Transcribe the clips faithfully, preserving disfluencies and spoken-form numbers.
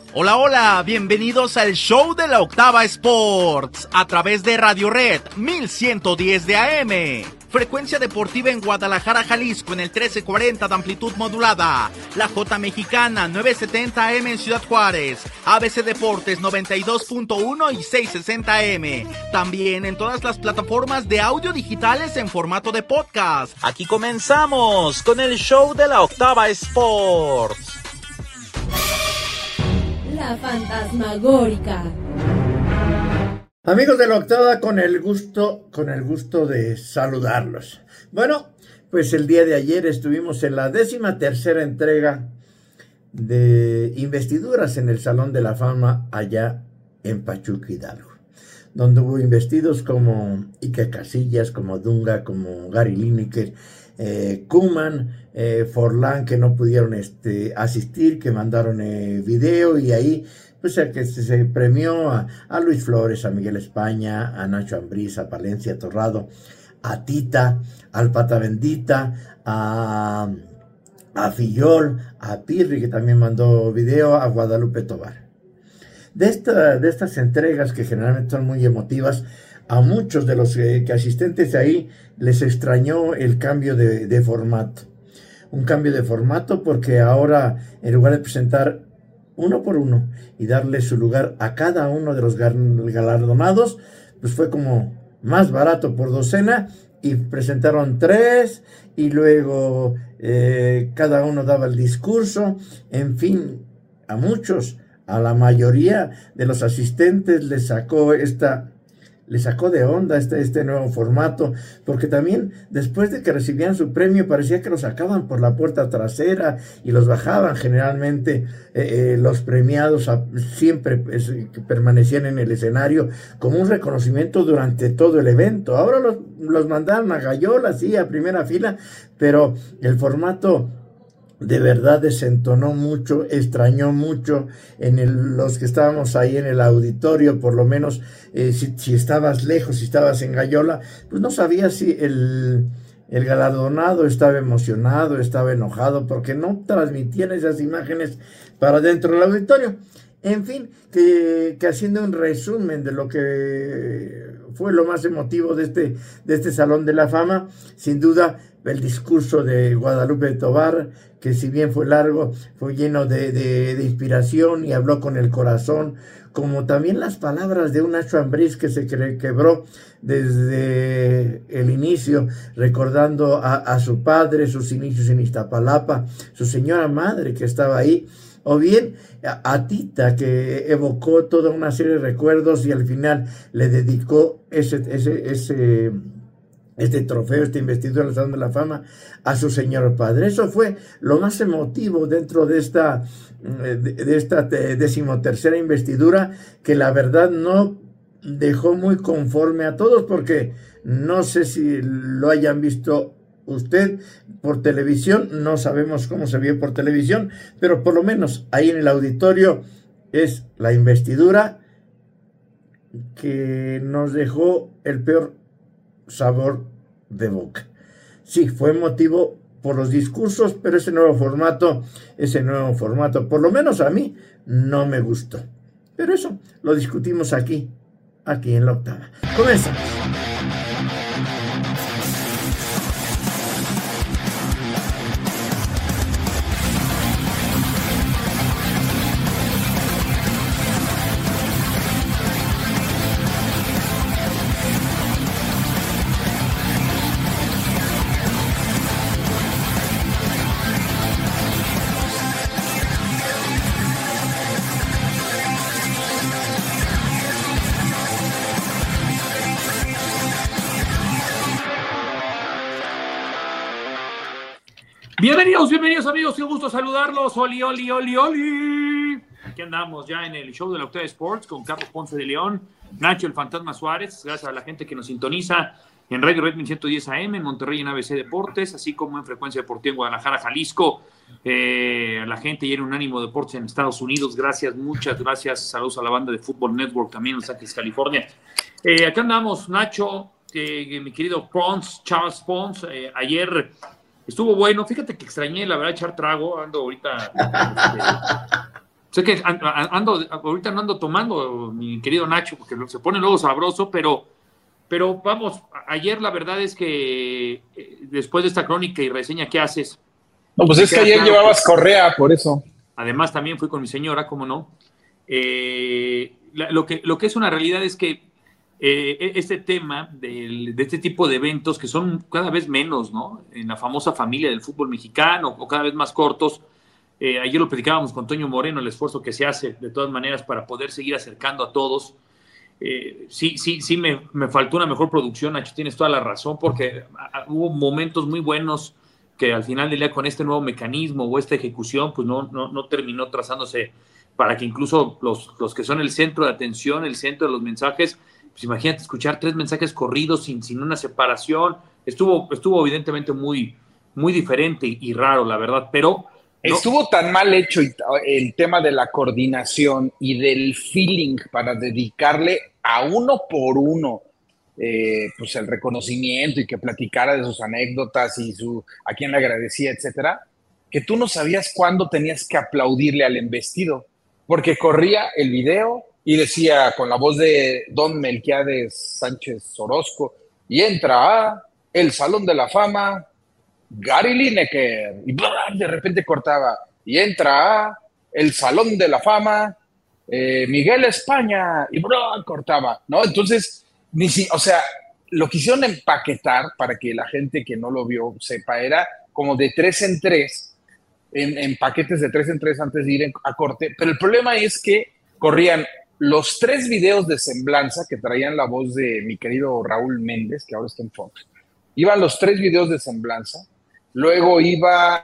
Hola, hola, bienvenidos al show de la Octava Sports a través de Radio Red mil ciento diez de A M. Frecuencia deportiva en Guadalajara, Jalisco en el trece cuarenta de amplitud modulada. La J Mexicana nueve setenta A M en Ciudad Juárez. A B C Deportes noventa y dos punto uno y seiscientos sesenta A M. También en todas las plataformas de audio digitales en formato de podcast. Aquí comenzamos con el show de la Octava Sports. La fantasmagórica. Amigos de la Octava, con el gusto, con el gusto de saludarlos. Bueno, pues el día de ayer estuvimos en la décima tercera entrega de investiduras en el Salón de la Fama allá en Pachuca, Hidalgo, donde hubo investidos como Iker Casillas, como Dunga, como Gary Lineker, eh, Koeman, eh, Forlán, que no pudieron este, asistir, que mandaron eh, video, y ahí pues a que se, se premió a, a Luis Flores, a Miguel España, a Nacho Ambriz, a Palencia Torrado, a Tita, al Pata Bendita, a, a Fillol, a Pirri, que también mandó video, a Guadalupe Tobar. De, esta, de estas entregas, que generalmente son muy emotivas, a muchos de los eh, que asistentes ahí les extrañó el cambio de, de formato. Un cambio de formato porque ahora, en lugar de presentar uno por uno y darle su lugar a cada uno de los galardonados, pues fue como más barato por docena, y presentaron tres, y luego eh, cada uno daba el discurso. En fin, a muchos, a la mayoría de los asistentes les sacó esta le sacó de onda este, este nuevo formato, porque también después de que recibían su premio parecía que los sacaban por la puerta trasera y los bajaban. Generalmente eh, eh, los premiados a, siempre pues, que permanecían en el escenario como un reconocimiento durante todo el evento. Ahora los, los mandaron a Gallola, sí, a primera fila, pero el formato de verdad desentonó mucho, extrañó mucho en el, los que estábamos ahí en el auditorio. Por lo menos eh, si, si estabas lejos, si estabas en Gallola, pues no sabías si el, el galardonado estaba emocionado, estaba enojado, porque no transmitían esas imágenes para dentro del auditorio. En fin, que, que haciendo un resumen de lo que fue lo más emotivo de este, de este Salón de la Fama, sin duda el discurso de Guadalupe Tobar, que si bien fue largo, fue lleno de, de, de inspiración y habló con el corazón, como también las palabras de un Nacho Ambriz que se quebró desde el inicio, recordando a, a su padre, sus inicios en Iztapalapa, su señora madre que estaba ahí, o bien a, a Tita, que evocó toda una serie de recuerdos y al final le dedicó ese, ese, ese este trofeo, esta investidura del Salón de la Fama a su señor padre. Eso fue lo más emotivo dentro de esta, de, de esta decimotercera investidura, que la verdad no dejó muy conforme a todos, porque no sé si lo hayan visto usted por televisión, no sabemos cómo se vio por televisión, pero por lo menos ahí en el auditorio es la investidura que nos dejó el peor sabor de boca. Sí, fue emotivo por los discursos, pero ese nuevo formato, ese nuevo formato, por lo menos a mí, no me gustó. Pero eso lo discutimos aquí, aquí en la Octava. Comenzamos. Bienvenidos, bienvenidos amigos, qué gusto saludarlos. Oli, oli, oli, oli. Aquí andamos ya en el show de la Octava Sports con Carlos Ponce de León, Nacho el Fantasma Suárez. Gracias a la gente que nos sintoniza en Radio Red mil ciento diez A M, en Monterrey en A B C Deportes, así como en Frecuencia Deportiva en Guadalajara, Jalisco. Eh, a la gente y en Unánimo Deportes en Estados Unidos, gracias, muchas gracias. Saludos a la banda de Fútbol Network también en Los Ángeles, California. Eh, acá andamos, Nacho, eh, mi querido Pons, Charles Pons. Eh, ayer estuvo bueno, fíjate que extrañé la verdad echar trago, ando ahorita este, Sé que ando, ahorita no ando tomando, mi querido Nacho, porque se pone luego sabroso, pero, pero vamos, ayer la verdad es que eh, después de esta crónica y reseña que haces... No, pues es que ayer claro llevabas que, correa, por eso. Además también fui con mi señora, cómo no. Eh, la, lo, que, lo que es una realidad es que eh, este tema del, de este tipo de eventos que son cada vez menos, ¿no? En la famosa familia del fútbol mexicano, o cada vez más cortos. Eh, ayer lo platicábamos con Toño Moreno, el esfuerzo que se hace de todas maneras para poder seguir acercando a todos. Eh, sí, sí, sí me, me faltó una mejor producción, Nacho, tienes toda la razón, porque a, a, hubo momentos muy buenos que al final del día con este nuevo mecanismo o esta ejecución, pues no, no, no terminó trazándose para que incluso los, los que son el centro de atención, el centro de los mensajes, pues imagínate escuchar tres mensajes corridos sin, sin una separación, estuvo, estuvo evidentemente muy, muy diferente y raro, la verdad, pero... No. Estuvo tan mal hecho el tema de la coordinación y del feeling para dedicarle a uno por uno eh, pues el reconocimiento y que platicara de sus anécdotas y su, a quién le agradecía, etcétera, que tú no sabías cuándo tenías que aplaudirle al embestido, porque corría el video y decía con la voz de Don Melquiades Sánchez Orozco, y entra a el Salón de la Fama Gary Lineker, y bla, de repente cortaba, y entra a el Salón de la Fama eh, Miguel España, y bla, cortaba, ¿no? Entonces, ni si, o sea, lo quisieron empaquetar para que la gente que no lo vio sepa, era como de tres en tres, en, en paquetes de tres en tres antes de ir en, a corte, pero el problema es que corrían los tres videos de semblanza que traían la voz de mi querido Raúl Méndez, que ahora está en Fox, iban los tres videos de semblanza. Luego iba...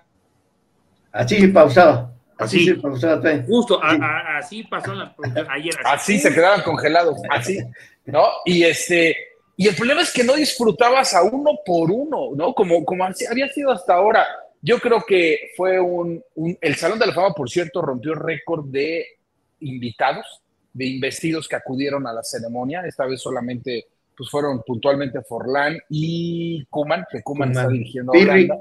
Así pausaba. Así, así se pausaba. Justo, a, a, así pasó la, ayer. Así, así se quedaban congelados, así, ¿no? Y este... Y el problema es que no disfrutabas a uno por uno, ¿no? Como, como había sido hasta ahora. Yo creo que fue un, un... El Salón de la Fama, por cierto, rompió récord de invitados, de investidos que acudieron a la ceremonia. Esta vez solamente... pues fueron puntualmente Forlán y Koeman, que Koeman está dirigiendo a Holanda.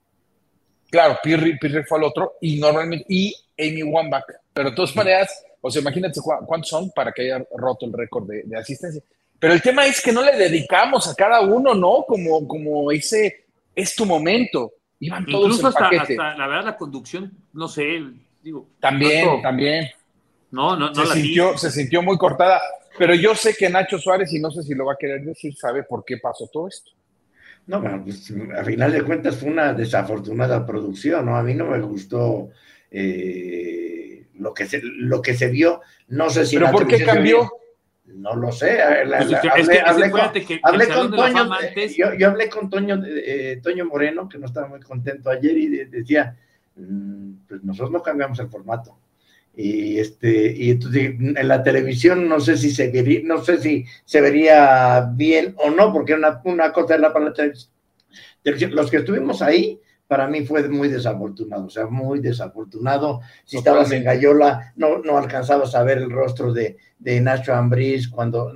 Claro, Pirri, Pirri fue al otro, y normalmente, y Amy Wambach. Pero de todas maneras, o sea, imagínate cuántos son para que haya roto el récord de, de asistencia. Pero el tema es que no le dedicamos a cada uno, ¿no? Como, como ese, es tu momento. Iban todos incluso en hasta, paquete. hasta, la verdad, la conducción, no sé, digo. También, tanto, también. No, no, no se la sintió, vi. se sintió muy cortada. Pero yo sé que Nacho Suárez, y no sé si lo va a querer decir, sabe por qué pasó todo esto. No, bueno, pues a final de cuentas fue una desafortunada producción, ¿no? A mí no me gustó eh, lo, que se, lo que se vio. No sé si... ¿Pero por qué cambió? No lo sé. La, pues la, es que, hablé, es que, hablé, es con, que hablé el con Toño. Antes... Yo, yo hablé con Toño, eh, Toño Moreno, que no estaba muy contento ayer, y de, decía, mmm, pues nosotros no cambiamos el formato. Y este y entonces en la televisión no sé si se vería, no sé si se vería bien o no, porque una, una cosa era para la televisión. Los que estuvimos ahí, para mí fue muy desafortunado, o sea, muy desafortunado. Si estabas en Gallola, no, no alcanzabas a ver el rostro de, de Nacho Ambriz cuando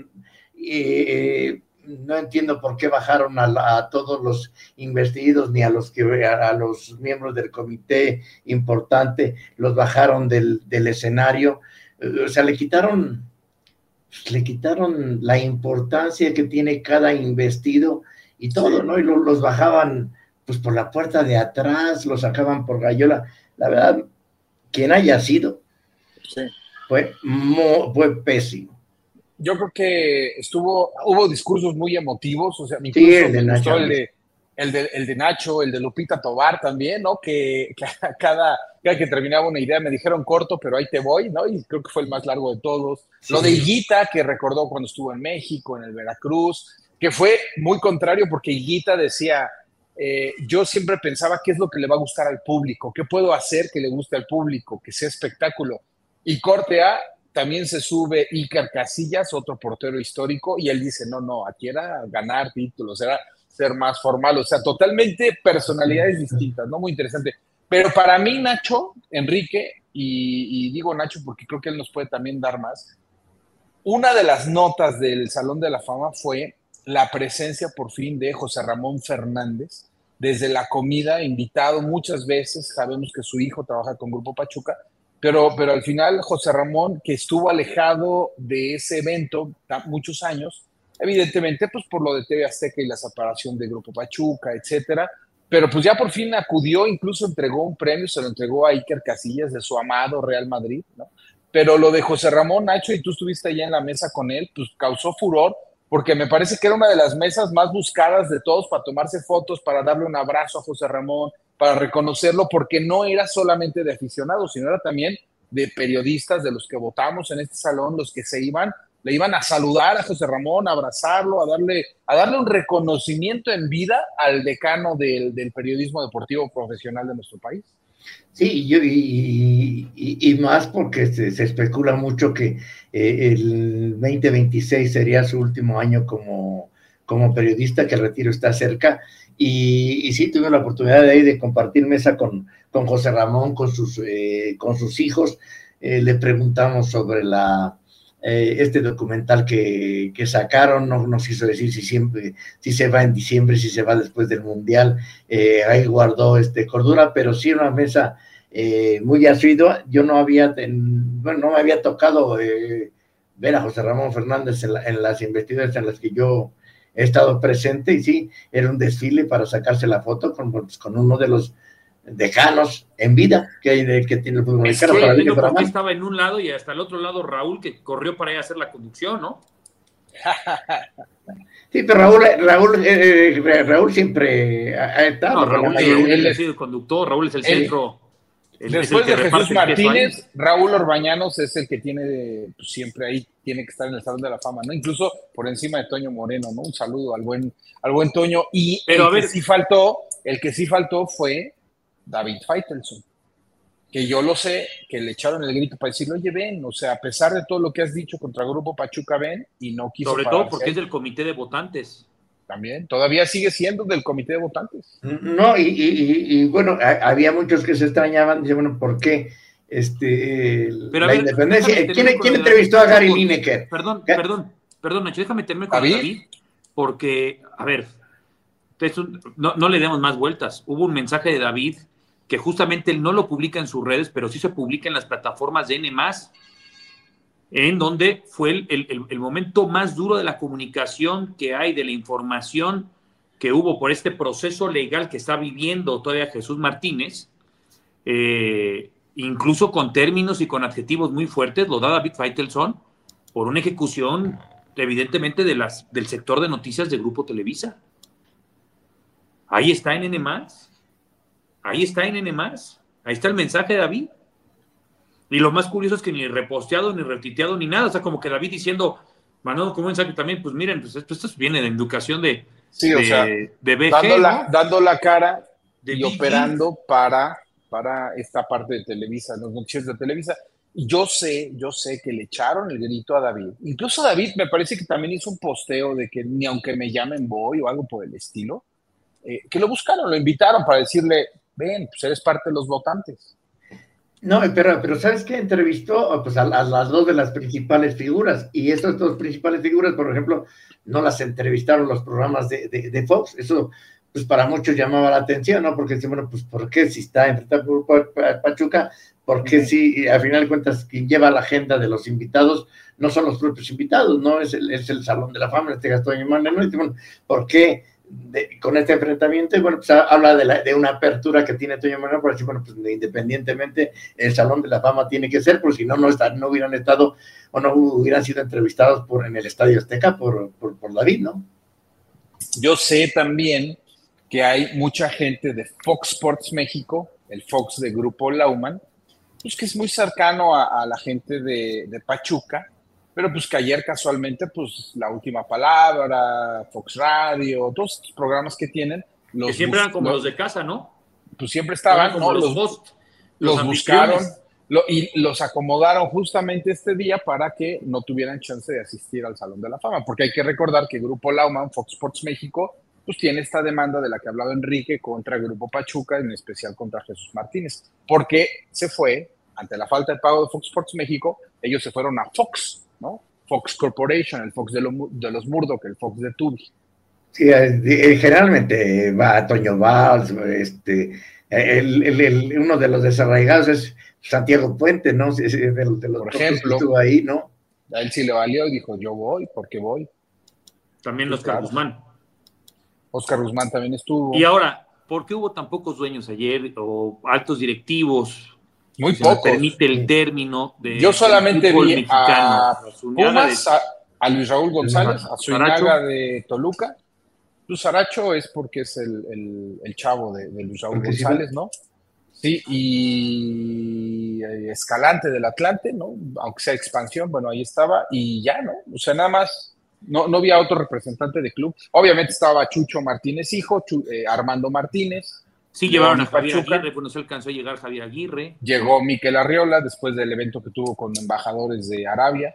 eh, no entiendo por qué bajaron a, la, a todos los investidos, ni a los que a, a los miembros del comité importante, los bajaron del, del escenario. O sea, le quitaron, le quitaron la importancia que tiene cada investido y todo, ¿no? Y lo, los bajaban pues por la puerta de atrás, los sacaban por Gallola. La verdad, quien haya sido, sí. fue, mo, fue pésimo. Yo creo que estuvo, hubo discursos muy emotivos, o sea, incluso sí, el de me Nacho, gustó el de, el, de, el de Nacho, el de Lupita Tobar también, ¿no? Que, que cada, cada que terminaba una idea me dijeron corto, pero ahí te voy, ¿no? Y creo que fue el más largo de todos. Sí. Lo de Higuita, que recordó cuando estuvo en México, en el Veracruz, que fue muy contrario porque Higuita decía, eh, yo siempre pensaba qué es lo que le va a gustar al público, qué puedo hacer que le guste al público, que sea espectáculo. Y corte A, también se sube Iker Casillas, otro portero histórico, y él dice, no, no, aquí era ganar títulos, era ser más formal, o sea, totalmente personalidades distintas, ¿no? Muy interesante. Pero para mí, Nacho, Enrique, y, y digo Nacho porque creo que él nos puede también dar más, una de las notas del Salón de la Fama fue la presencia por fin de José Ramón Fernández, desde la comida, invitado muchas veces, sabemos que su hijo trabaja con Grupo Pachuca, Pero, pero al final José Ramón, que estuvo alejado de ese evento muchos años, evidentemente pues por lo de T V Azteca y la separación de Grupo Pachuca, etcétera, pero pues ya por fin acudió, incluso entregó un premio, se lo entregó a Iker Casillas de su amado Real Madrid, ¿no? Pero lo de José Ramón, Nacho, y tú estuviste allá en la mesa con él, pues causó furor, porque me parece que era una de las mesas más buscadas de todos para tomarse fotos, para darle un abrazo a José Ramón, para reconocerlo, porque no era solamente de aficionados, sino era también de periodistas, de los que votamos en este salón, los que se iban, le iban a saludar a José Ramón, a abrazarlo, a darle, a darle un reconocimiento en vida al decano del, del periodismo deportivo profesional de nuestro país. Sí, yo, y, y, y más porque se, se especula mucho que eh, el veinte veintiséis sería su último año como, como periodista, que el retiro está cerca, y, y sí, tuve la oportunidad de, ahí de compartir mesa con, con José Ramón, con sus, eh, con sus hijos. Eh, le preguntamos sobre la... Eh, este documental que, que sacaron, no nos quiso decir si siempre, si se va en diciembre, si se va después del Mundial, eh, ahí guardó este cordura, pero sí una mesa eh, muy asidua. Yo no había, ten, bueno, no me había tocado eh, ver a José Ramón Fernández en, la, en las investigaciones en las que yo he estado presente, y sí, era un desfile para sacarse la foto con, pues, con uno de los dejanos en vida que hay de, que tiene el fútbol mexicano. Es que, para porque estaba en un lado y hasta el otro lado Raúl, que corrió para ir a hacer la conducción, ¿no? Sí, pero Raúl, Raúl, eh, Raúl siempre ha estado. No, Raúl, Raúl él es el conductor, Raúl es el él, centro. El, después el de Jesús Martínez, Raúl Orbañanos es el que tiene, pues, siempre ahí tiene que estar en el Salón de la Fama, ¿no? Incluso por encima de Toño Moreno, ¿no? Un saludo al buen, al buen Toño. Y pero el a ver, que sí faltó, el que sí faltó fue David Faitelson, que yo lo sé, que le echaron el grito para decirle, oye, ven, o sea, a pesar de todo lo que has dicho contra Grupo Pachuca, ven, y no quiso. Sobre todo porque ahí. Es del comité de votantes. También, todavía sigue siendo del comité de votantes. No, y, y, y bueno, a, había muchos que se extrañaban, dicen, bueno, ¿por qué este, Pero la ver, independencia? ¿Quién, ¿quién entrevistó a Gary Lineker? Perdón, ¿Qué? perdón, perdón, Nacho, déjame tenerme con ¿David? David, porque, a ver, no, no le demos más vueltas. Hubo un mensaje de David que justamente él no lo publica en sus redes, pero sí se publica en las plataformas de N más, en donde fue el, el, el momento más duro de la comunicación que hay, de la información que hubo por este proceso legal que está viviendo todavía Jesús Martínez, eh, incluso con términos y con adjetivos muy fuertes, lo da David Faitelson, por una ejecución evidentemente de las, del sector de noticias de Grupo Televisa. Ahí está en N más. Ahí está en N más, ahí está el mensaje de David. Y lo más curioso es que ni reposteado, ni retuiteado, ni nada. O sea, como que David diciendo, mandando como mensaje también, pues miren, pues esto, esto viene de educación de, sí, de, o sea, de B G, dando, la, ¿no? dando la cara de y B G. Operando para, para esta parte de Televisa, los noticias de Televisa. Y yo sé, yo sé que le echaron el grito a David. Incluso David me parece que también hizo un posteo de que ni aunque me llamen voy o algo por el estilo, eh, que lo buscaron, lo invitaron para decirle, ven, pues eres parte de los votantes. No, pero, pero ¿sabes qué? Entrevistó pues, a, a las dos de las principales figuras, y estas dos principales figuras, por ejemplo, no las entrevistaron los programas de, de, de Fox. Eso, pues para muchos llamaba la atención, ¿no? Porque, bueno, pues ¿por qué si está enfrentado por Pachuca? ¿Por qué si, al final de cuentas, quien lleva la agenda de los invitados no son los propios invitados, no? Es el, es el Salón de la Fama, este Gastón Imán, ¿no? Y, bueno, ¿por qué? De, con este enfrentamiento, y bueno, pues habla de, la, de una apertura que tiene Toño Manuel para decir, bueno, pues independientemente el Salón de la Fama tiene que ser, porque si no, no, está, no hubieran estado o no hubieran sido entrevistados por, en el Estadio Azteca por, por, por David, ¿no? Yo sé también que hay mucha gente de Fox Sports México, el Fox de Grupo Lauman, pues que es muy cercano a, a la gente de, de Pachuca, pero pues que ayer casualmente, pues La Última Palabra, Fox Radio, todos estos programas que tienen. Los que siempre eran como los, los de casa, ¿no? Pues siempre estaban, como ¿no? Los, los, host, los, los buscaron lo, y los acomodaron justamente este día para que no tuvieran chance de asistir al Salón de la Fama, porque hay que recordar que Grupo Lauman, Fox Sports México, pues tiene esta demanda de la que ha hablado Enrique contra Grupo Pachuca, en especial contra Jesús Martínez, porque se fue, ante la falta de pago de Fox Sports México, ellos se fueron a Fox, ¿no? Fox Corporation, el Fox de, lo, de los Murdoch, el Fox de Tubi. Sí, generalmente va Toño Valls, este, El, el, el, uno de los desarraigados es Santiago Puente, ¿no? De, de, de los Por ejemplo, estuvo ahí, ¿no? A él sí le valió y dijo, yo voy, porque voy. También Sí, Oscar claro. Guzmán. Oscar Guzmán también estuvo. Y ahora, ¿por qué hubo tan pocos dueños ayer o altos directivos? Muy Si me pocos. permite el término de Yo solamente fútbol vi mexicano. a A Zuniaga Pumas, de- a, a Luis Raúl González, a Saracho. Zuñaga de Toluca. Luis Saracho es porque es el, el, el chavo de, de Luis Raúl Porque sí González, fue. ¿no? Sí, y Escalante del Atlante, ¿no? Aunque sea expansión, bueno, ahí estaba, y ya, ¿no? O sea, nada más, no, no había otro representante de club. Obviamente estaba Chucho Martínez, hijo, Chu- eh, Armando Martínez. Sí, León llevaron y a Javier Pachuca. Aguirre, pues no se alcanzó a llegar Javier Aguirre. Llegó Miquel Arriola después del evento que tuvo con embajadores de Arabia.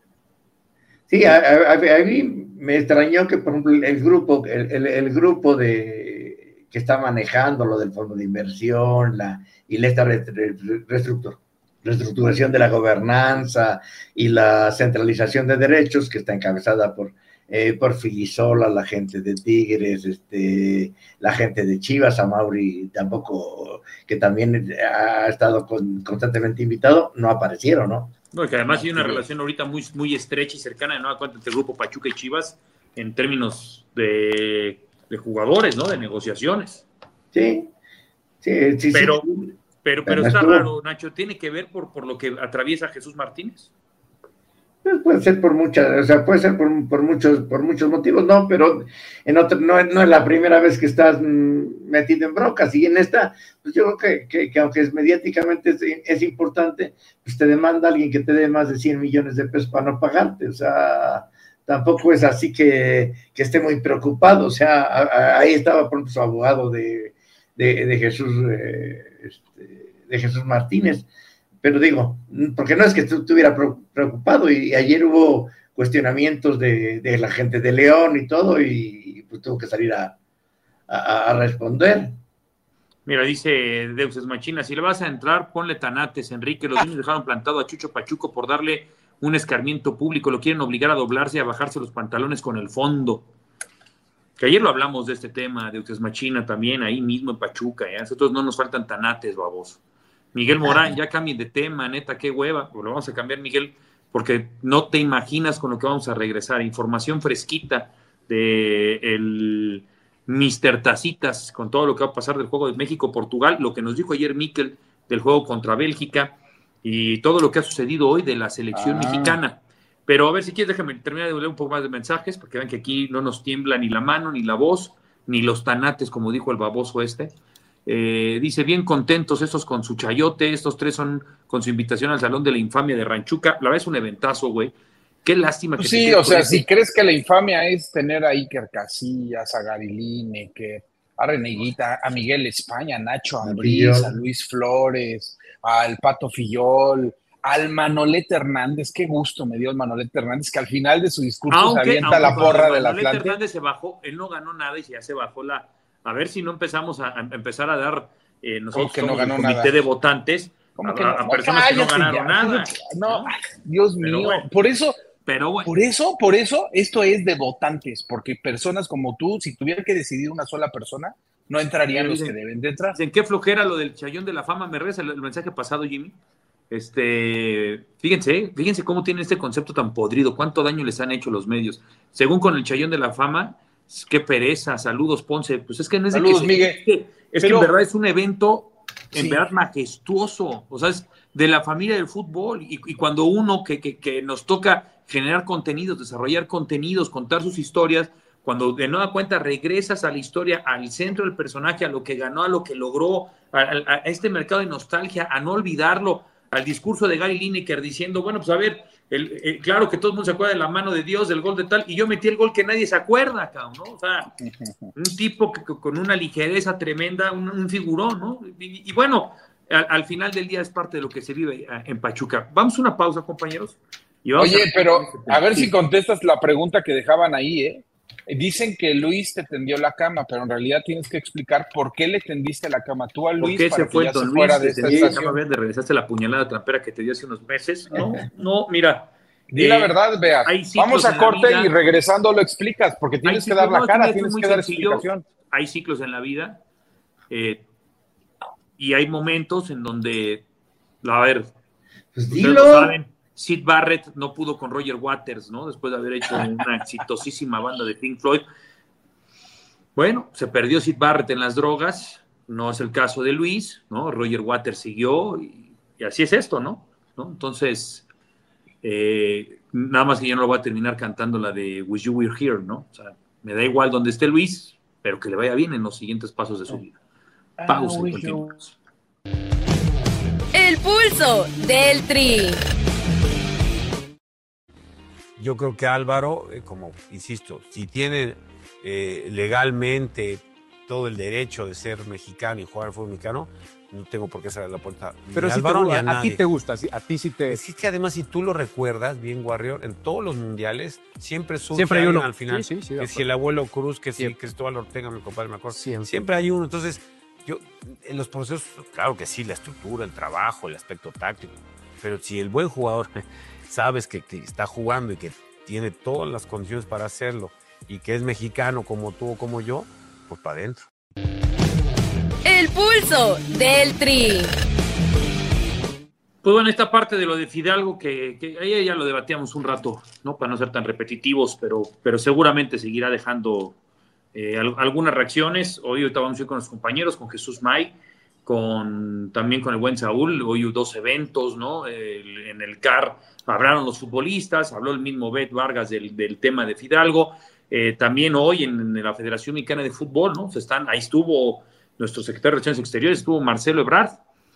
Sí, a, a, a mí me extrañó que, por ejemplo, el grupo, el, el, el grupo de que está manejando lo del fondo de inversión, la, y esta reestructur, reestructuración de la gobernanza y la centralización de derechos, que está encabezada por, eh, por Filisola, la gente de Tigres, este, la gente de Chivas, a Mauri tampoco, que también ha estado con, constantemente invitado, no aparecieron, ¿no? No, que además hay una Sí. relación ahorita muy, muy estrecha y cercana de nueva cuenta entre el grupo Pachuca y Chivas en términos de, de jugadores, ¿no? De negociaciones. Sí, sí, sí. Pero, sí. pero, pero no está estuvo. raro, Nacho. ¿Tiene que ver por, por lo que atraviesa Jesús Martínez? Pues puede ser por muchas, o sea, puede ser por, por muchos, por muchos motivos, no, pero en otro, no, no es la primera vez que estás mm, metido en broncas, y en esta, pues yo creo que, que, que aunque es mediáticamente es, es importante, pues te demanda alguien que te dé más de cien millones de pesos para no pagarte, o sea, tampoco es así que, que esté muy preocupado, o sea, a, a, ahí estaba por ejemplo su abogado de, de, de Jesús, eh, este, de Jesús Martínez. Pero digo, porque no es que estuviera preocupado, y ayer hubo cuestionamientos de, de la gente de León y todo, y pues tuvo que salir a, a, a responder. Mira, dice Deuses Machina, si le vas a entrar, ponle tanates, Enrique. Los niños dejaron plantado a Chucho Pachuco por darle un escarmiento público. Lo quieren obligar a doblarse y a bajarse los pantalones con el fondo. Que ayer lo hablamos de este tema, Deuses Machina, también ahí mismo en Pachuca. ¿eh? A nosotros no nos faltan tanates, baboso. Miguel Morán, ya cambien de tema, neta, qué hueva. Pues lo vamos a cambiar, Miguel, porque no te imaginas con lo que vamos a regresar. Información fresquita de el mister Tacitas con todo lo que va a pasar del juego de México-Portugal, lo que nos dijo ayer Miquel del juego contra Bélgica y todo lo que ha sucedido hoy de la selección ah. mexicana. Pero a ver, si quieres, déjame terminar de leer un poco más de mensajes, porque vean que aquí no nos tiembla ni la mano, ni la voz, ni los tanates, como dijo el baboso este. Eh, dice, bien contentos estos con su chayote, estos tres son con su invitación al Salón de la Infamia de Ranchuca. La verdad es un eventazo, güey. Qué lástima que pues sí, o sea, si crees que la infamia es tener a Iker Casillas, a Gary Lineker, a Reneguita, a Miguel España, a Nacho Ambriz, a Luis Flores, al Pato Fillol, al Manolete Hernández, qué gusto me dio el Manolete Hernández, que al final de su discurso aunque, se avienta aunque la porra del Manolete Atlante. Hernández se bajó, él no ganó nada y ya se bajó la... A ver si no empezamos a, a empezar a dar, eh, nosotros que no somos ganó el comité nada? de votantes a, Que no? a personas no, que no ganaron ya, nada. No, ¿no? Dios Pero mío, bueno, por eso... Pero bueno. Por eso, por eso, esto es de votantes, porque personas como tú, si tuvieran que decidir una sola persona, no entrarían los que deben de entrar. ¿En qué flojera lo del Chayón de la Fama? Me regresa el, el mensaje pasado, Jimmy. Este, fíjense, fíjense cómo tiene este concepto tan podrido, cuánto daño les han hecho los medios. Según con el Chayón de la Fama, qué pereza, saludos Ponce, pues es que no es saludos, de que, Miguel. es, que, es Pero, que en verdad es un evento en sí. verdad majestuoso, o sea, es de la familia del fútbol, y, y cuando uno que, que, que nos toca generar contenidos, desarrollar contenidos, contar sus historias, cuando de nueva cuenta regresas a la historia, al centro del personaje, a lo que ganó, a lo que logró, a, a, a este mercado de nostalgia, a no olvidarlo, al discurso de Gary Lineker diciendo, bueno, pues a ver, el, el, claro que todo el mundo se acuerda de la mano de Dios, del gol de tal, y yo metí el gol que nadie se acuerda, cabrón, ¿no? O sea, un tipo que, que con una ligereza tremenda, un, un figurón, ¿no? Y, y bueno, al, al final del día es parte de lo que se vive en Pachuca. Vamos a una pausa, compañeros. Y vamos Oye, a... pero a ver si contestas la pregunta que dejaban ahí, ¿eh? Dicen que Luis te tendió la cama, pero en realidad tienes que explicar por qué le tendiste la cama tú a Luis. ¿Por qué para se fue que ya Don se Luis? fuera de esta estación. Vez de regresaste la puñalada trampera que te dio hace unos meses. No, no, mira. Di eh, la verdad, Bea. Vamos a corte y regresando lo explicas, porque tienes que dar la cara, tienes que dar explicación. Hay ciclos en la vida. Eh, y hay momentos en donde, a ver, Pues ustedes dilo. lo saben, Syd Barrett no pudo con Roger Waters, ¿no? Después de haber hecho una exitosísima banda de Pink Floyd. Bueno, se perdió Syd Barrett en las drogas, no es el caso de Luis, ¿no? Roger Waters siguió y, y así es esto, ¿no? ¿No? Entonces, eh, nada más que yo no lo voy a terminar cantando la de Wish You Were Here, ¿no? O sea, me da igual donde esté Luis, pero que le vaya bien en los siguientes pasos de su vida. Pausa y continuamos. El pulso del Tri. Yo creo que Álvaro, eh, como insisto, si tiene eh, legalmente todo el derecho de ser mexicano y jugar al fútbol mexicano, no tengo por qué cerrar la puerta. Pero ni si Álvaro, te, ni a, a, a nadie. ti te gusta, a ti sí te... Es que además, si tú lo recuerdas bien, Warrior, en todos los mundiales siempre surge Siempre hay alguien uno al final. Sí, sí, sí, que si el abuelo Cruz, que si Siempre. Cristóbal Ortega, mi compadre, me acuerdo. Siempre. Siempre hay uno. Entonces, yo, en los procesos, claro que sí, la estructura, el trabajo, el aspecto táctico. Pero si el buen jugador sabes que, que está jugando y que tiene todas las condiciones para hacerlo y que es mexicano como tú o como yo, pues para adentro. El pulso del Tri. Pues bueno, esta parte de lo de Fidalgo, que, que ahí ya lo debatíamos un rato, ¿no? Para no ser tan repetitivos, pero, pero seguramente seguirá dejando eh, al, algunas reacciones. Hoy ahorita vamos a ir con los compañeros, con Jesús May, con, también con el buen Saúl. Hoy hubo dos eventos, ¿no? El, en el C A R hablaron los futbolistas, habló el mismo Bet Vargas del, del tema de Fidalgo. Eh, también hoy en, en la Federación Mexicana de Fútbol, ¿no? Se están, ahí estuvo nuestro secretario de Relaciones Exteriores, estuvo Marcelo Ebrard.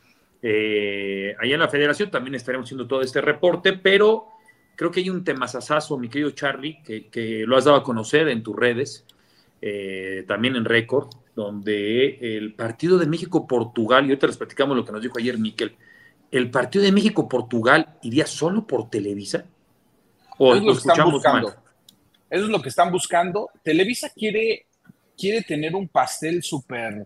Eh, allá en la Federación también estaremos haciendo todo este reporte, pero creo que hay un temazazazo, mi querido Charlie, que, que lo has dado a conocer en tus redes, eh, también en Récord, donde el partido de México-Portugal, y ahorita les platicamos lo que nos dijo ayer Miquel, ¿el partido de México-Portugal iría solo por Televisa? ¿O Eso es lo que están buscando. mal? Eso es lo que están buscando. Televisa quiere, quiere tener un pastel súper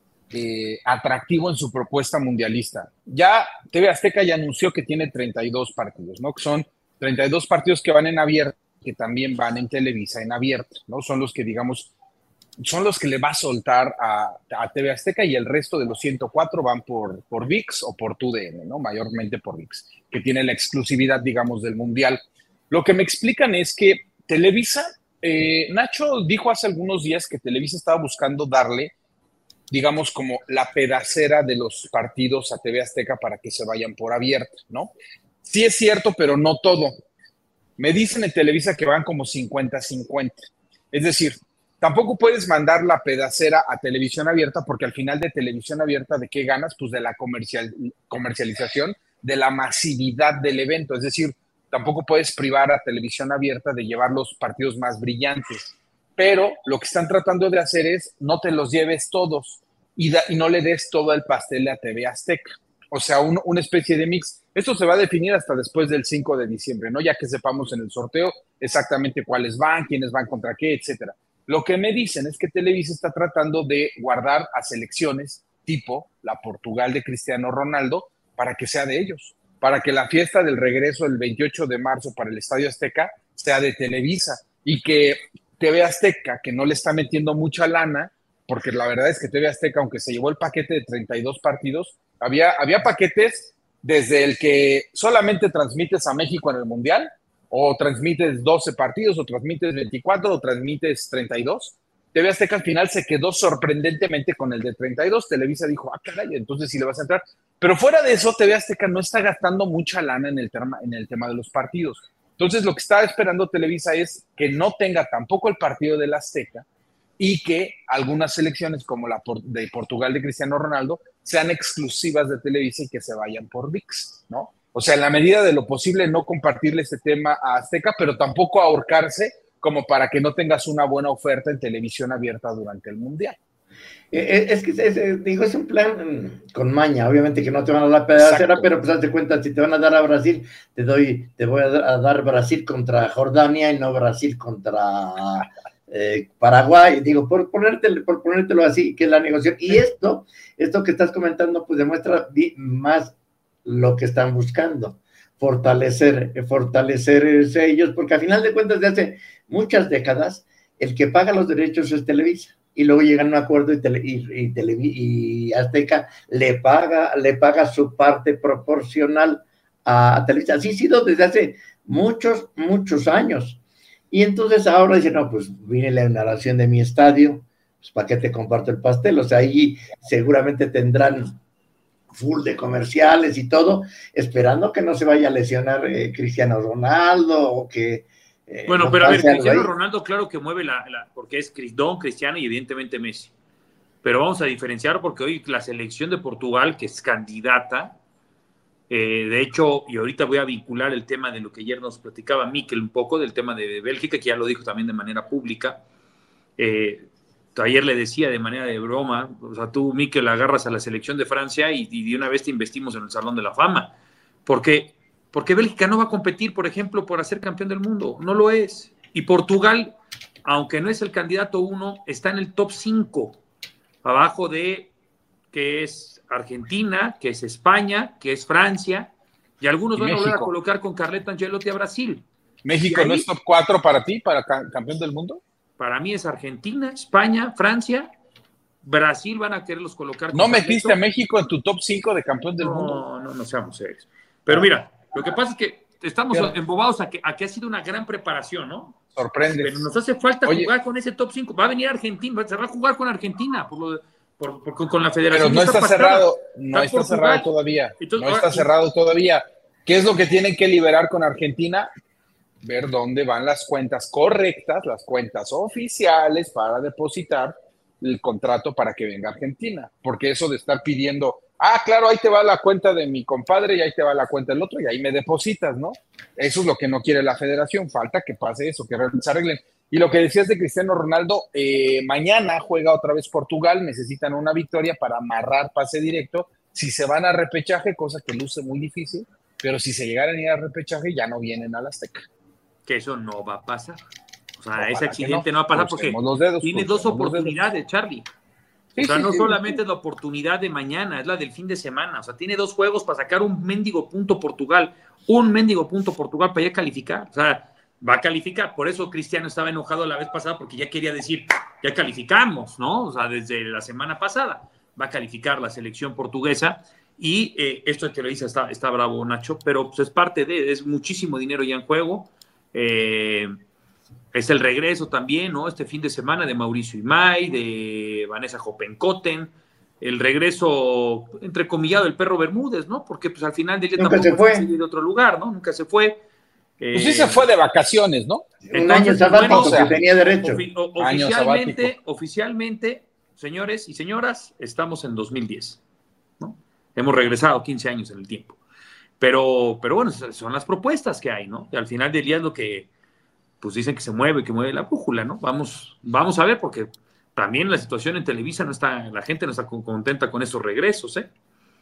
eh, atractivo en su propuesta mundialista. Ya T V Azteca ya anunció que tiene treinta y dos partidos, ¿no? Que son treinta y dos partidos que van en abierto, que también van en Televisa en abierto, ¿no? Son los que, digamos, son los que le va a soltar a, a T V Azteca, y el resto de los ciento cuatro van por, por V I X o por T U D N, ¿no? Mayormente por V I X, que tiene la exclusividad, digamos, del Mundial. Lo que me explican es que Televisa, eh, Nacho dijo hace algunos días que Televisa estaba buscando darle, digamos, como la pedacera de los partidos a T V Azteca para que se vayan por abierto, ¿no? Sí es cierto, pero no todo. Me dicen en Televisa que van como cincuenta cincuenta. Es decir, tampoco puedes mandar la pedacera a televisión abierta, porque al final de televisión abierta, ¿de qué ganas? Pues de la comercial, comercialización, de la masividad del evento. Es decir, tampoco puedes privar a televisión abierta de llevar los partidos más brillantes. Pero lo que están tratando de hacer es no te los lleves todos y, da, y no le des todo el pastel a T V Azteca. O sea, un, una especie de mix. Esto se va a definir hasta después del cinco de diciembre, ¿no? Ya que sepamos en el sorteo exactamente cuáles van, quiénes van contra qué, etcétera. Lo que me dicen es que Televisa está tratando de guardar a selecciones tipo la Portugal de Cristiano Ronaldo para que sea de ellos, para que la fiesta del regreso el veintiocho de marzo para el Estadio Azteca sea de Televisa, y que T V Azteca, que no le está metiendo mucha lana, porque la verdad es que T V Azteca, aunque se llevó el paquete de treinta y dos partidos, había, había paquetes desde el que solamente transmites a México en el Mundial, o transmites doce partidos, o transmites veinticuatro, o transmites treinta y dos. T V Azteca al final se quedó sorprendentemente con el de treinta y dos. Televisa dijo, ah, caray, entonces sí le vas a entrar. Pero fuera de eso, T V Azteca no está gastando mucha lana en el tema, en el tema de los partidos. Entonces, lo que está esperando Televisa es que no tenga tampoco el partido del Azteca, y que algunas selecciones como la de Portugal de Cristiano Ronaldo sean exclusivas de Televisa y que se vayan por V I X, ¿no? O sea, en la medida de lo posible no compartirle este tema a Azteca, pero tampoco ahorcarse como para que no tengas una buena oferta en televisión abierta durante el Mundial. Es que, es, digo, es un plan con maña, obviamente que no te van a dar la pedacera, pero pues hazte cuenta, si te van a dar a Brasil, te doy, te voy a dar Brasil contra Jordania y no Brasil contra eh, Paraguay, digo, por ponértelo, por ponértelo así, que es la negociación. Y esto, esto que estás comentando, pues demuestra más lo que están buscando, fortalecer, fortalecerse ellos, porque al final de cuentas, de hace muchas décadas, el que paga los derechos es Televisa. y luego llegan a un acuerdo y, tele, y, y, tele, y Azteca le paga, le paga su parte proporcional a, a Televisa. Así ha sido desde hace muchos, muchos años. Y entonces ahora dicen, no, pues viene la inauguración de mi estadio, pues ¿para qué te comparto el pastel? O sea, ahí seguramente tendrán full de comerciales y todo, esperando que no se vaya a lesionar eh, Cristiano Ronaldo o que... Eh, bueno, no pero a ver, Cristiano ahí. Ronaldo, claro que mueve la, la... porque es Don, Cristiano y evidentemente Messi. Pero vamos a diferenciar porque hoy la selección de Portugal, que es candidata, eh, de hecho, y ahorita voy a vincular el tema de lo que ayer nos platicaba Mikel un poco, del tema de Bélgica, que ya lo dijo también de manera pública. Eh, ayer le decía de manera de broma, o sea, tú, Mikel, agarras a la selección de Francia y, y de una vez te investimos en el Salón de la Fama. ¿Por qué? Porque Bélgica no va a competir, por ejemplo, por ser campeón del mundo. No lo es. Y Portugal, aunque no es el candidato uno, está en el top cinco, abajo de que es Argentina, que es España, que es Francia, y algunos y van México. A volver a colocar con Carleto Ancelotti a Brasil. ¿México ahí, no es top cuatro para ti, para campeón del mundo? Para mí es Argentina, España, Francia, Brasil van a quererlos colocar. ¿No metiste a México en tu top cinco de campeón del no, mundo? No, no, no seamos serios. Pero mira, lo que pasa es que estamos Pero, embobados a que, a que ha sido una gran preparación, ¿no? Sorprende. Pero nos hace falta Oye, jugar con ese top cinco. Va a venir Argentina, se va a jugar con Argentina, por lo, por, por, con la federación. Pero no está, está cerrado, no está, está cerrado todavía. Entonces, no está ahora, cerrado todavía. ¿Qué es lo que tienen que liberar con Argentina? Ver dónde van las cuentas correctas, las cuentas oficiales para depositar el contrato para que venga Argentina. Porque eso de estar pidiendo, ah, claro, ahí te va la cuenta de mi compadre y ahí te va la cuenta del otro y ahí me depositas, ¿no? Eso es lo que no quiere la federación. Falta que pase eso, que se arreglen. Y lo que decías de Cristiano Ronaldo, eh, mañana juega otra vez Portugal, necesitan una victoria para amarrar pase directo. Si se van a repechaje, cosa que luce muy difícil, pero si se llegaran a ir a repechaje, ya no vienen al Azteca. Que eso no va a pasar. O sea, ese accidente no. no va a pasar porque dedos, tiene dos oportunidades, Charlie. Sí, o sea, sí, no sí, solamente sí. es la oportunidad de mañana, es la del fin de semana. O sea, tiene dos juegos para sacar un mendigo punto Portugal. Un mendigo punto Portugal para ya calificar. O sea, va a calificar. Por eso Cristiano estaba enojado la vez pasada porque ya quería decir, ya calificamos, ¿no? O sea, desde la semana pasada va a calificar la selección portuguesa. Y eh, esto de Televisa está, está bravo, Nacho, pero pues, es parte de, es muchísimo dinero ya en juego. Eh, es el regreso también, ¿no? Este fin de semana de Mauricio Imay, de Vanessa Hoppenkotten, el regreso, entrecomillado, del Perro Bermúdez, ¿no? Porque pues al final del día tampoco se fue de otro lugar, ¿no? Nunca se fue. Eh, pues sí se fue de vacaciones, ¿no? Un año sabático, bueno, o sea, que tenía derecho. Ofi o oficialmente, oficialmente, señores y señoras, estamos en dos mil diez, ¿no? Hemos regresado quince años en el tiempo. Pero, pero bueno, son las propuestas que hay, ¿no? Y al final del día es lo que, pues dicen que se mueve, que mueve la brújula, ¿no? Vamos, vamos a ver, porque también la situación en Televisa no está, la gente no está contenta con esos regresos, ¿eh?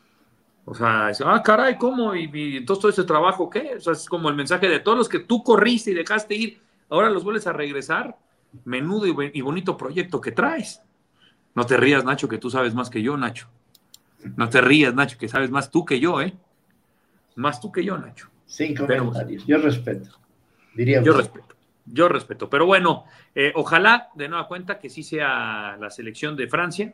O sea, es, ah, caray, ¿cómo? Y, y entonces todo ese trabajo, ¿qué? O sea, es como el mensaje de todos los que tú corriste y dejaste ir, ahora los vuelves a regresar. Menudo y, y bonito proyecto que traes. No te rías, Nacho, que tú sabes más que yo, Nacho. No te rías, Nacho, que sabes más tú que yo, ¿eh? Más tú que yo, Nacho. Sin comentarios. Yo respeto. Diría yo respeto. Yo respeto. Pero bueno, eh, ojalá de nueva cuenta que sí sea la selección de Francia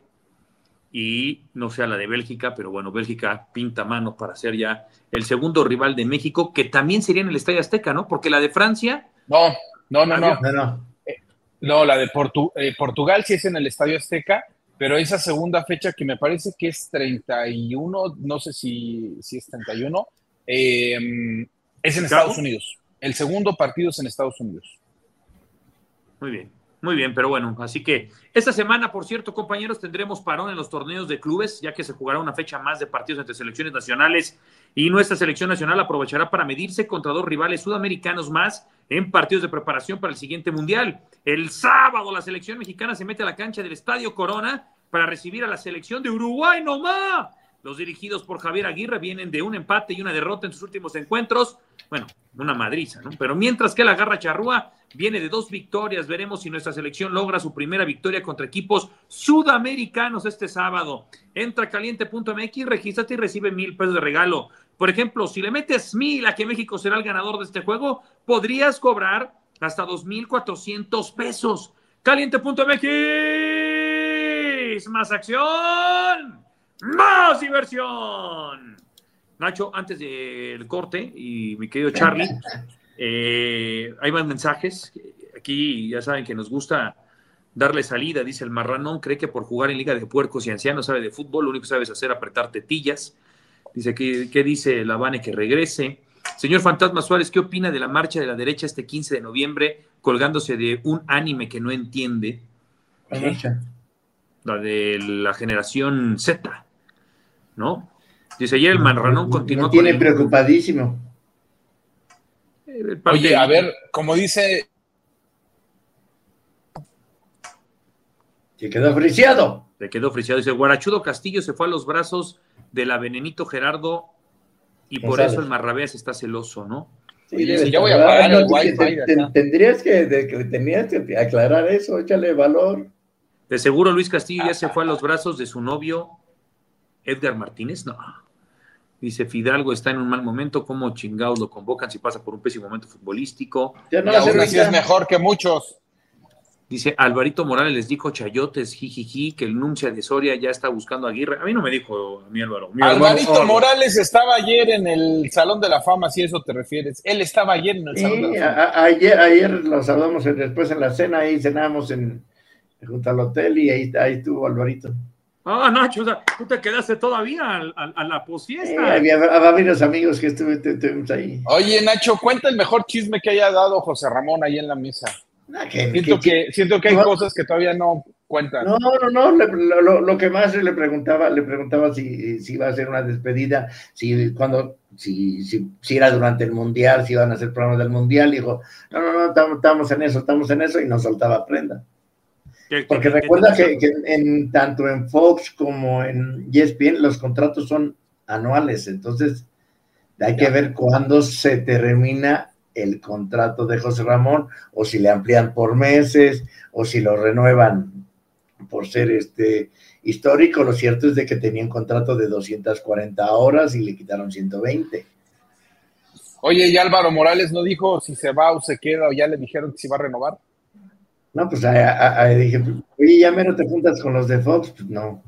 y no sea la de Bélgica, pero bueno, Bélgica pinta manos para ser ya el segundo rival de México, que también sería en el Estadio Azteca, ¿no? Porque la de Francia... No, no, no, no. No, no. Eh, no la de Portu eh, Portugal sí es en el Estadio Azteca, pero esa segunda fecha que me parece que es treinta y uno, no sé si, si es treinta y uno, eh, es en Estados Unidos. El segundo partido es en Estados Unidos. Muy bien, muy bien, pero bueno, así que esta semana, por cierto, compañeros, tendremos parón en los torneos de clubes, ya que se jugará una fecha más de partidos entre selecciones nacionales y nuestra selección nacional aprovechará para medirse contra dos rivales sudamericanos más en partidos de preparación para el siguiente mundial. El sábado la selección mexicana se mete a la cancha del Estadio Corona para recibir a la selección de Uruguay, nomás. Los dirigidos por Javier Aguirre vienen de un empate y una derrota en sus últimos encuentros. Bueno, una madriza, ¿no? Pero mientras que la Garra Charrúa viene de dos victorias, veremos si nuestra selección logra su primera victoria contra equipos sudamericanos este sábado. Entra a caliente punto m x, regístrate y recibe mil pesos de regalo. Por ejemplo, si le metes mil a que México será el ganador de este juego, podrías cobrar hasta dos mil cuatrocientos pesos. caliente punto m x. análisis, más acción, más diversión. Nacho, antes del corte, y mi querido Charlie, eh, hay más mensajes. Aquí ya saben que nos gusta darle salida, dice el marranón, cree que por jugar en Liga de Puercos y Ancianos sabe de fútbol, lo único que sabe es hacer apretar tetillas. Dice, ¿qué, qué dice Lavane que regrese? Señor Fantasma Suárez, ¿qué opina de la marcha de la derecha este quince de noviembre colgándose de un anime que no entiende? La marcha. La de la generación Z, ¿no? Dice, ayer el marranón continuó. No tiene con el... preocupadísimo. El Oye, a ver, como dice... Se quedó friciado. Se quedó friciado. Dice, Guarachudo Castillo se fue a los brazos de la Venenito Gerardo y por González. eso el Marrabeas está celoso, ¿no? Sí, Oye, debe si ya voy a estar. pagar Ah, el no, wifi te- de te- acá. Tendrías que, de- que tenías que aclarar eso, échale valor. De seguro Luis Castillo ya se fue a los brazos de su novio Edgar Martínez. No. Dice, Fidalgo está en un mal momento. ¿Cómo chingados lo convocan si pasa por un pésimo momento futbolístico? Ya no Y va a ser aún así ahorita. es mejor que muchos. Dice, Alvarito Morales les dijo chayotes, jijiji, que el Nuncia de Soria ya está buscando a Aguirre. A mí no me dijo, a mí Álvaro. Mi Alvarito Álvaro- Morales estaba ayer en el Salón de la Fama, si a eso te refieres. Él estaba ayer en el Salón de Sí, la Fama. a- a- ayer, ayer lo saludamos en- después en la cena, ahí cenamos en, junto al hotel y ahí, ahí estuvo Alvarito. Ah, Nacho, o sea, tú te quedaste todavía a, a- a la Sí, posfiesta. había, había varios amigos que estuve, tu- estuvimos ahí. Oye, Nacho, cuenta el mejor chisme que haya dado José Ramón ahí en la mesa. Ah, que- Siento que- que, siento que hay no. cosas que todavía no cuentan. No, no, no, le- lo, lo- lo que más le preguntaba, le preguntaba si, si iba a hacer una despedida, si cuando, si, si, si era durante el mundial, si iban a hacer programas del mundial, dijo, no, no, no, estamos, estamos en eso, estamos en eso, y nos soltaba prenda. Que- Porque que- recuerda que- que, que en, tanto en Fox como en E S P N los contratos son anuales, entonces hay que ver cuándo se termina el contrato de José Ramón, o si le amplían por meses, o si lo renuevan por ser este histórico. Lo cierto es de que tenía un contrato de doscientas cuarenta horas y le quitaron ciento veinte. Oye, y Álvaro Morales no dijo si se va o se queda, o ya le dijeron que si va a renovar. No, pues ahí, ahí dije, oye, ya menos te juntas con los de Fox, pues no.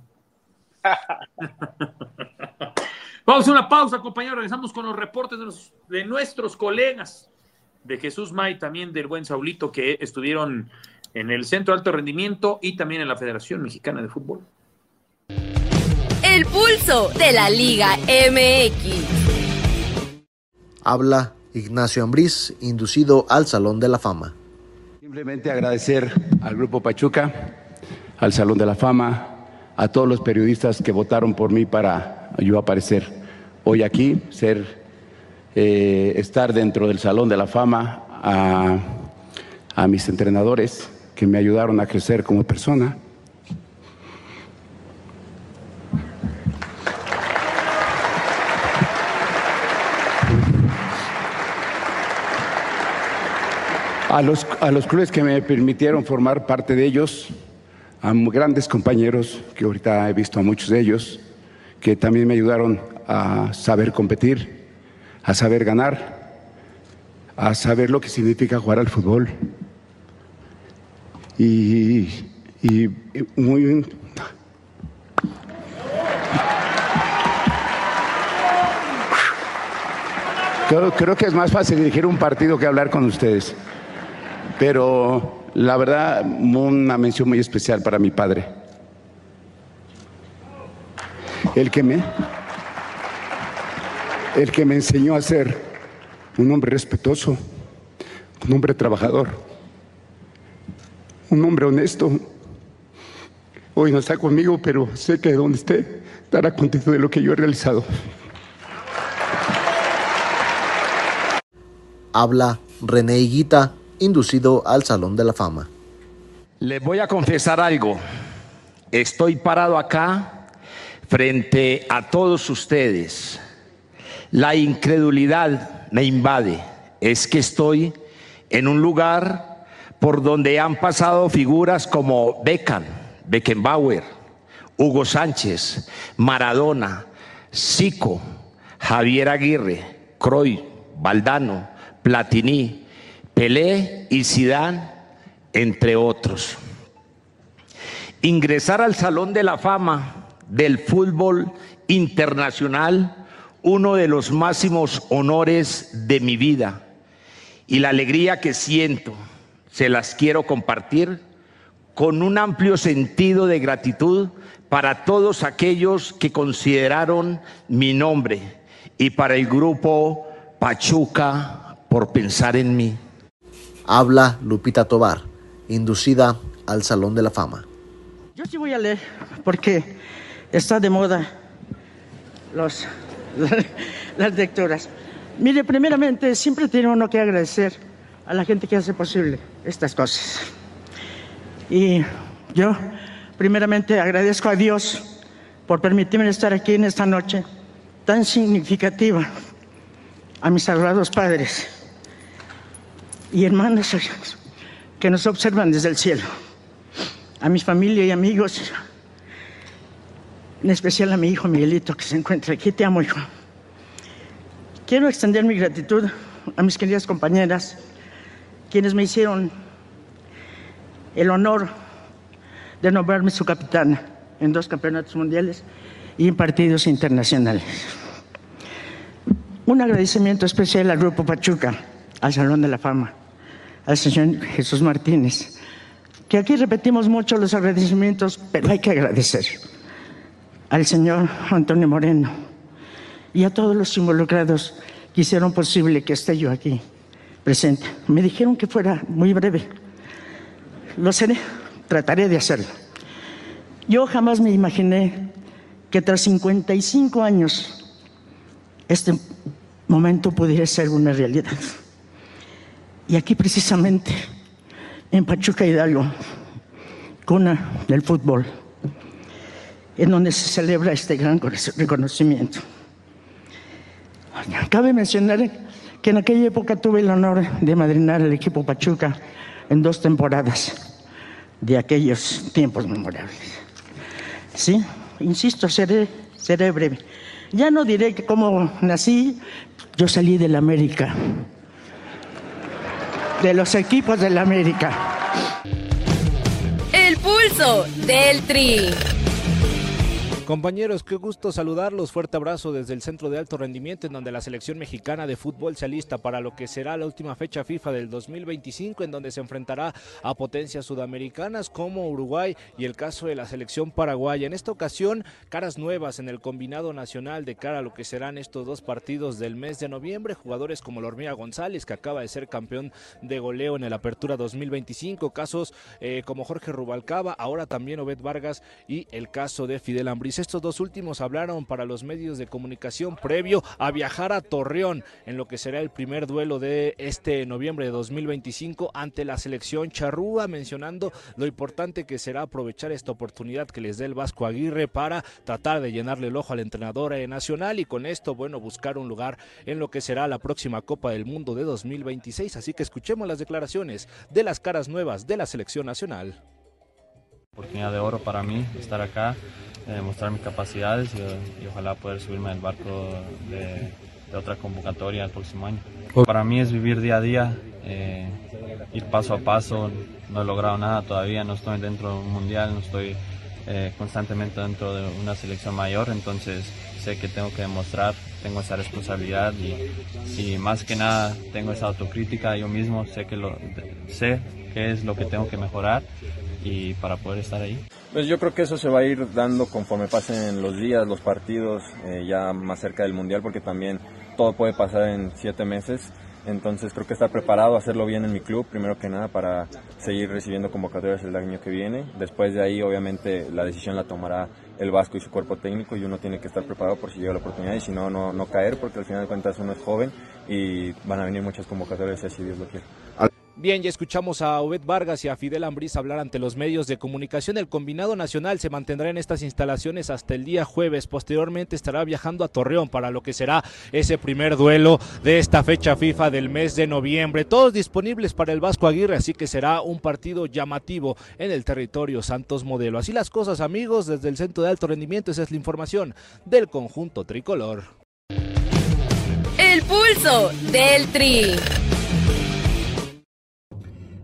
Vamos a una pausa, compañeros. Regresamos con los reportes de, los- de nuestros colegas, de Jesús May, también del buen Saulito, que estuvieron en el Centro de Alto Rendimiento y también en la Federación Mexicana de Fútbol. El pulso de la Liga M X. Habla Ignacio Ambriz, inducido al Salón de la Fama. Simplemente agradecer al Grupo Pachuca, al Salón de la Fama, a todos los periodistas que votaron por mí para yo aparecer hoy aquí, ser, eh, estar dentro del Salón de la Fama, a, a mis entrenadores que me ayudaron a crecer como persona. A los, a los clubes que me permitieron formar parte de ellos, a grandes compañeros, que ahorita he visto a muchos de ellos, que también me ayudaron a saber competir, a saber ganar, a saber lo que significa jugar al fútbol. Y, y, y muy... Creo, creo que es más fácil dirigir un partido que hablar con ustedes. Pero la verdad, una mención muy especial para mi padre. El que me, el que me enseñó a ser un hombre respetuoso, un hombre trabajador, un hombre honesto. Hoy no está conmigo, pero sé que donde esté estará contento de lo que yo he realizado. Habla René Higuita, inducido al Salón de la Fama. Les voy a confesar algo. Estoy parado acá frente a todos ustedes. La incredulidad me invade. Es que estoy en un lugar por donde han pasado figuras como Beckham, Beckenbauer, Hugo Sánchez, Maradona, Zico, Javier Aguirre, Cruyff, Valdano, Platini, Pelé y Zidane, entre otros. ingresar al Salón de la Fama del Fútbol Internacional, uno de los máximos honores de mi vida, y la alegría que siento se las quiero compartir con un amplio sentido de gratitud para todos aquellos que consideraron mi nombre y para el grupo Pachuca por pensar en mí. Habla Lupita Tovar, inducida al Salón de la Fama. Yo sí voy a leer porque está de moda los, las lecturas. Mire, primeramente, siempre tiene uno que agradecer a la gente que hace posible estas cosas. Y yo, primeramente, agradezco a Dios por permitirme estar aquí en esta noche tan significativa, a mis sagrados padres y hermanos que nos observan desde el cielo, a mi familia y amigos, en especial a mi hijo Miguelito, que se encuentra aquí. Te amo, hijo. Quiero extender mi gratitud a mis queridas compañeras, quienes me hicieron el honor de nombrarme su capitana en dos campeonatos mundiales y en partidos internacionales. Un agradecimiento especial al Grupo Pachuca, al Salón de la Fama, al señor Jesús Martínez, que aquí repetimos mucho los agradecimientos, pero hay que agradecer al señor Antonio Moreno y a todos los involucrados que hicieron posible que esté yo aquí presente. Me dijeron que fuera muy breve. Lo seré, trataré de hacerlo. Yo jamás me imaginé que tras cincuenta y cinco años este momento pudiera ser una realidad. Y aquí precisamente, en Pachuca Hidalgo, cuna del fútbol, en donde se celebra este gran reconocimiento. Cabe mencionar que en aquella época tuve el honor de madrinar al equipo Pachuca en dos temporadas de aquellos tiempos memorables. Sí, insisto, seré, seré breve. Ya no diré que cómo nací. Yo salí del América, de los equipos del América. El pulso del Tri. Compañeros, qué gusto saludarlos. Fuerte abrazo desde el Centro de Alto Rendimiento, en donde la selección mexicana de fútbol se alista para lo que será la última fecha FIFA del dos mil veinticinco, en donde se enfrentará a potencias sudamericanas como Uruguay y el caso de la selección paraguaya. En esta ocasión, caras nuevas en el combinado nacional de cara a lo que serán estos dos partidos del mes de noviembre. Jugadores como la Hormiga González, que acaba de ser campeón de goleo en el Apertura dos mil veinticinco. Casos eh, como Jorge Rubalcaba, ahora también Obed Vargas y el caso de Fidel Ambriz. Estos dos últimos hablaron para los medios de comunicación previo a viajar a Torreón en lo que será el primer duelo de este noviembre de dos mil veinticinco ante la selección charrúa, mencionando lo importante que será aprovechar esta oportunidad que les dé el Vasco Aguirre para tratar de llenarle el ojo al entrenador nacional y con esto, bueno, buscar un lugar en lo que será la próxima Copa del Mundo de dos mil veintiséis. Así que escuchemos las declaraciones de las caras nuevas de la selección nacional. Oportunidad de oro para mí estar acá, eh, mostrar mis capacidades y, y ojalá poder subirme al barco de, de otra convocatoria el próximo año. Para mí es vivir día a día, eh, ir paso a paso. No he logrado nada todavía, no estoy dentro de un mundial, no estoy eh, constantemente dentro de una selección mayor, entonces sé que tengo que demostrar, tengo esa responsabilidad y, y más que nada tengo esa autocrítica yo mismo, sé que lo, sé qué es lo que tengo que mejorar y para poder estar ahí. Pues yo creo que eso se va a ir dando conforme pasen los días, los partidos, eh, ya más cerca del Mundial, porque también todo puede pasar en siete meses. Entonces creo que estar preparado, hacerlo bien en mi club, primero que nada, para seguir recibiendo convocatorias el año que viene. Después de ahí, obviamente, la decisión la tomará el Vasco y su cuerpo técnico, y uno tiene que estar preparado por si llega la oportunidad, y si no, no, no caer, porque al final de cuentas uno es joven y van a venir muchas convocatorias, si así Dios lo quiere. Bien, ya escuchamos a Obed Vargas y a Fidel Ambriz hablar ante los medios de comunicación. El combinado nacional se mantendrá en estas instalaciones hasta el día jueves. Posteriormente estará viajando a Torreón para lo que será ese primer duelo de esta fecha FIFA del mes de noviembre. Todos disponibles para el Vasco Aguirre, así que será un partido llamativo en el territorio Santos Modelo. Así las cosas, amigos, desde el Centro de Alto Rendimiento. Esa es la información del conjunto tricolor. El pulso del Tri.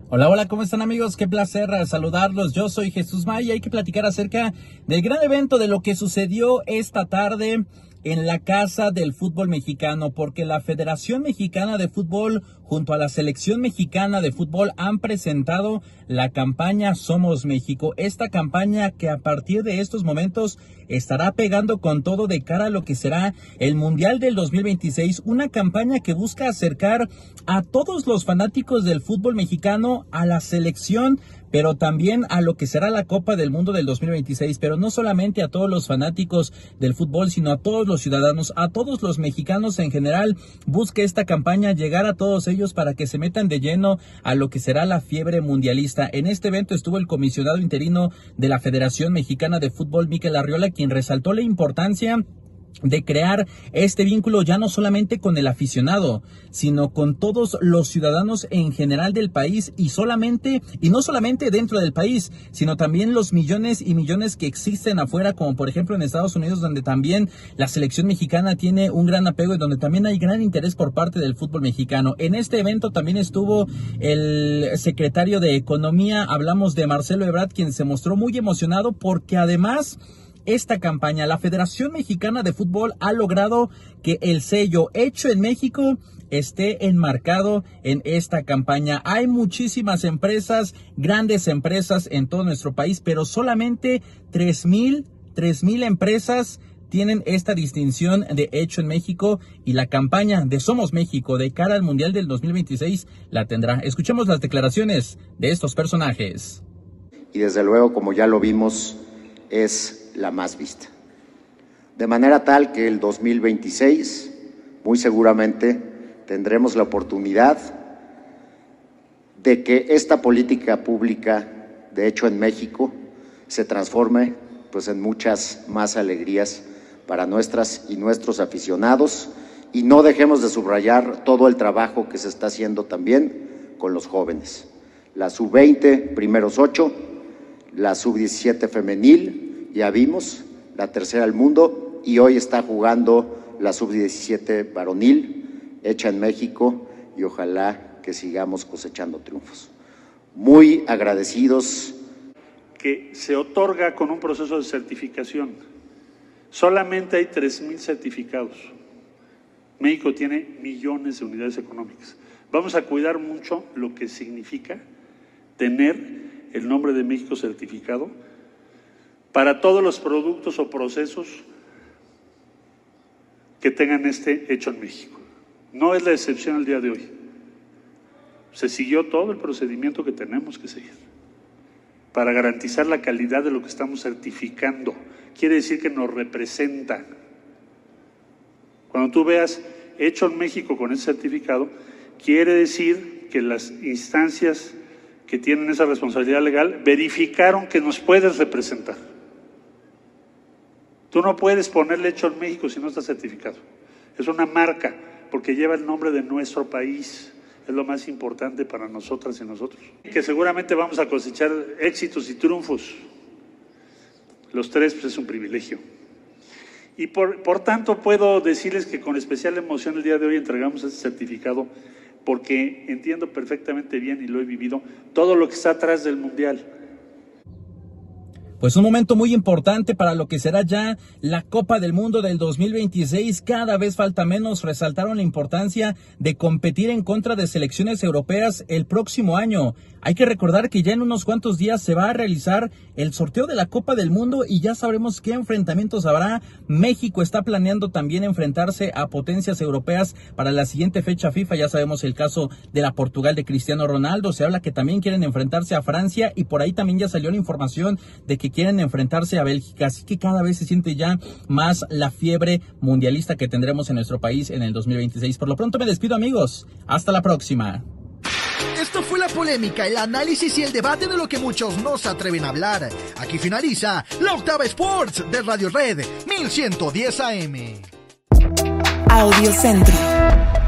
Hola, hola, ¿cómo están amigos? Qué placer saludarlos. Yo soy Jesús May y hay que platicar acerca del gran evento, de lo que sucedió esta tarde en la Casa del Fútbol Mexicano, porque la Federación Mexicana de Fútbol junto a la Selección Mexicana de Fútbol han presentado la campaña Somos México. Esta campaña que a partir de estos momentos estará pegando con todo de cara a lo que será el Mundial del dos mil veintiséis, una campaña que busca acercar a todos los fanáticos del fútbol mexicano a la selección, pero también a lo que será la Copa del Mundo del dos mil veintiséis, pero no solamente a todos los fanáticos del fútbol, sino a todos los ciudadanos, a todos los mexicanos en general. Busca esta campaña llegar a todos ellos para que se metan de lleno a lo que será la fiebre mundialista. En este evento estuvo el comisionado interino de la Federación Mexicana de Fútbol, Mikel Arriola, quien resaltó la importancia de crear este vínculo ya no solamente con el aficionado, sino con todos los ciudadanos en general del país, y solamente y no solamente dentro del país, sino también los millones y millones que existen afuera, como por ejemplo en Estados Unidos, donde también la selección mexicana tiene un gran apego y donde también hay gran interés por parte del fútbol mexicano. En este evento también estuvo el secretario de Economía, hablamos de Marcelo Ebrard, quien se mostró muy emocionado porque además esta campaña, la Federación Mexicana de Fútbol ha logrado que el sello Hecho en México esté enmarcado en esta campaña. Hay muchísimas empresas, grandes empresas en todo nuestro país, pero solamente tres mil empresas tienen esta distinción de Hecho en México, y la campaña de Somos México de cara al Mundial del dos mil veintiséis la tendrá. Escuchemos las declaraciones de estos personajes. Y desde luego, como ya lo vimos, es la más vista. De manera tal que el dos mil veintiséis, muy seguramente, tendremos la oportunidad de que esta política pública de Hecho en México se transforme pues en muchas más alegrías para nuestras y nuestros aficionados, y no dejemos de subrayar todo el trabajo que se está haciendo también con los jóvenes. La sub veinte, primeros ocho, la sub diecisiete femenil, ya vimos, la tercera del mundo, y hoy está jugando la sub diecisiete varonil, hecha en México, y ojalá que sigamos cosechando triunfos. Muy agradecidos. Que se otorga con un proceso de certificación. Solamente hay tres mil certificados. México tiene millones de unidades económicas. Vamos a cuidar mucho lo que significa tener el nombre de México certificado para todos los productos o procesos que tengan este Hecho en México. No es la excepción el día de hoy. Se siguió todo el procedimiento que tenemos que seguir para garantizar la calidad de lo que estamos certificando. Quiere decir que nos representa. Cuando tú veas Hecho en México con ese certificado, quiere decir que las instancias que tienen esa responsabilidad legal verificaron que nos puedes representar. Tú no puedes ponerle Hecho en México si no está certificado. Es una marca, porque lleva el nombre de nuestro país. Es lo más importante para nosotras y nosotros. Que seguramente vamos a cosechar éxitos y triunfos. Los tres, pues es un privilegio. Y por, por tanto puedo decirles que con especial emoción el día de hoy entregamos este certificado, porque entiendo perfectamente bien, y lo he vivido, todo lo que está atrás del Mundial. Pues un momento muy importante para lo que será ya la Copa del Mundo del dos mil veintiséis. Cada vez falta menos. Resaltaron la importancia de competir en contra de selecciones europeas el próximo año. Hay que recordar que ya en unos cuantos días se va a realizar el sorteo de la Copa del Mundo y ya sabremos qué enfrentamientos habrá. México está planeando también enfrentarse a potencias europeas para la siguiente fecha FIFA. Ya sabemos el caso de la Portugal de Cristiano Ronaldo. Se habla que también quieren enfrentarse a Francia, y por ahí también ya salió la información de que quieren enfrentarse a Bélgica. Así que cada vez se siente ya más la fiebre mundialista que tendremos en nuestro país en el dos mil veintiséis. Por lo pronto me despido, amigos. Hasta la próxima. Esto fue la polémica, el análisis y el debate de lo que muchos no se atreven a hablar. Aquí finaliza la Octava Sports de Radio Red mil ciento diez A M. Audio Centro.